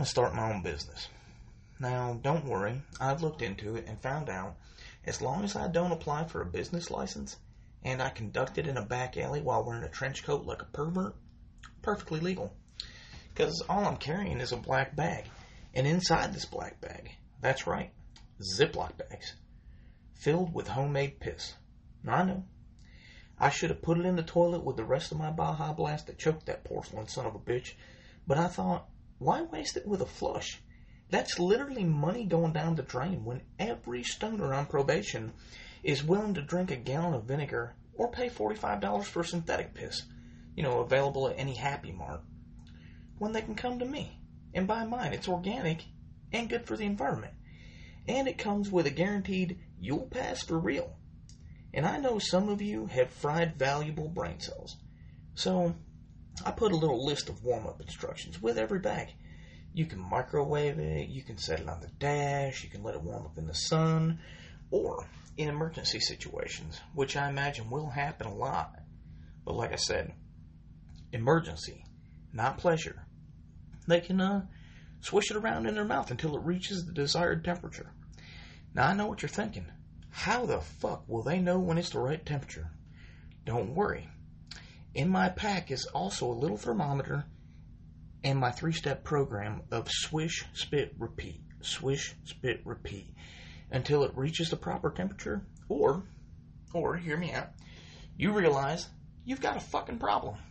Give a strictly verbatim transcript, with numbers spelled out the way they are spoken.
to start my own business. Now, don't worry, I've looked into it and found out as long as I don't apply for a business license and I conduct it in a back alley while wearing a trench coat like a pervert, perfectly legal. Because all I'm carrying is a black bag. And inside this black bag, that's right, Ziploc bags, filled with homemade piss. I know. I should have put it in the toilet with the rest of my Baja Blast that choked that porcelain son of a bitch. But I thought, why waste it with a flush? That's literally money going down the drain when every stoner on probation is willing to drink a gallon of vinegar or pay forty-five dollars for synthetic piss, you know, available at any Happy Mart, when they can come to me and buy mine. It's organic and good for the environment. And it comes with a guaranteed you'll pass for real. And I know some of you have fried valuable brain cells. So I put a little list of warm-up instructions with every bag. You can microwave it, you can set it on the dash, you can let it warm up in the sun, or in emergency situations, which I imagine will happen a lot. But like I said, emergency, not pleasure. They can uh, swish it around in their mouth until it reaches the desired temperature. Now I know what you're thinking. How the fuck will they know when it's the right temperature? Don't worry. In my pack is also a little thermometer and my three-step program of swish, spit, repeat, swish, spit, repeat, until it reaches the proper temperature, or, or, hear me out, you realize you've got a fucking problem.